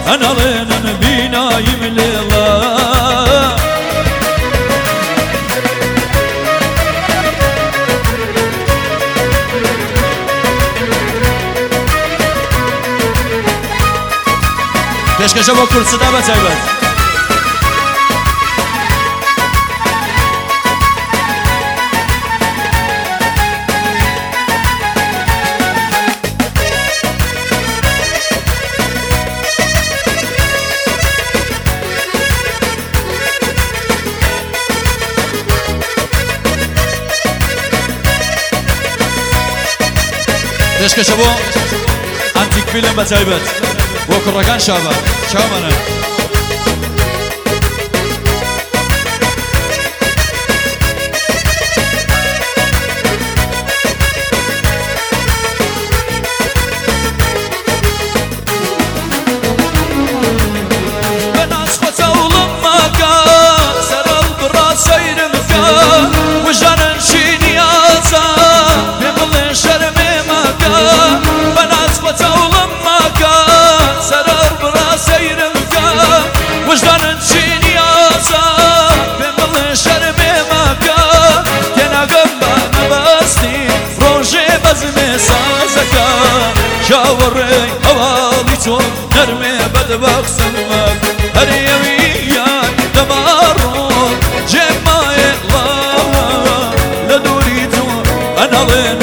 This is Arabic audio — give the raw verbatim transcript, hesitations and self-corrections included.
أنا لين بنايم لله پێشکەشە بۆ کورسدا بە تایبەت پێشکەشە بۆ ئەنتیک فیلم بە تایبەت بۆ کوڕەکان شابە چاومەنە بەناز خۆتەوڵم ماکە سەرەڵ بڕا سەیرم کە وژانن شینیازە پێ بڵێ شەرمێ ماکە بەناز خۆتەوڵم ماکە سەرەڵ بڕا سەیرم کە وژانن شینیازە پێ بڵێ شەرمێ ماکە تێناگەم بە نەبەستی ڕۆژێ بەزمێ سازەکە چاوەڕێ هەواڵی چۆن نەرمێ بەدبەخسم مەک هەریەویان دەماڕۆ جێمایە ڵاوە لە دووری تۆ ئەنەڵێن